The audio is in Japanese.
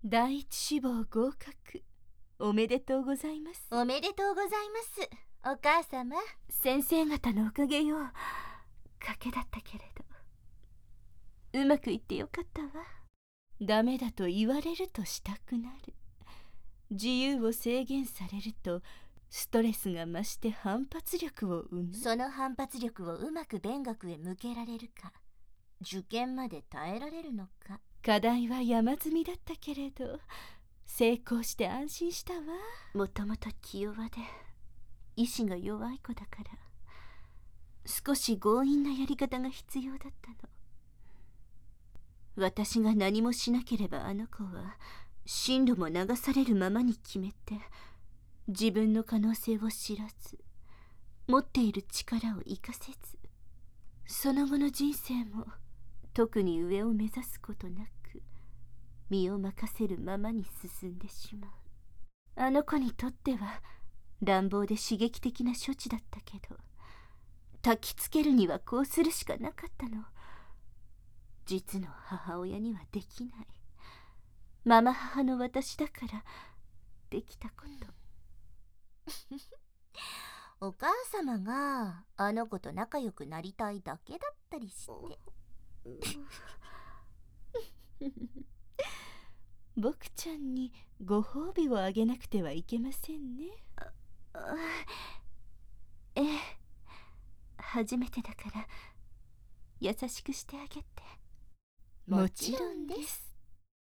第一志望合格、おめでとうございます。 おめでとうございます、お母様。 先生方のおかげよ。賭けだったけれど、うまくいってよかったわ。ダメだと言われるとしたくなる。自由を制限されるとストレスが増して反発力を生む。 その反発力をうまく勉学へ向けられるか、受験まで耐えられるのか。 課題は山積みだったけれど、成功して安心したわ。もともと気弱で意志が弱い子だから、少し強引なやり方が必要だったの。私が何もしなければあの子は進路も流されるままに決めて、自分の可能性を知らず、持っている力を生かせず、その後の人生も特に上を目指すことなく、身を任せるままに進んでしまう。あの子にとっては乱暴で刺激的な処置だったけど、焚きつけるにはこうするしかなかったの。実の母親にはできない、ママ母の私だからできたこと。 お母様があの子と仲良くなりたいだけだったりして。 僕ちゃんにご褒美をあげなくてはいけませんね。ええ、初めてだから優しくしてあげて。 もちろんです。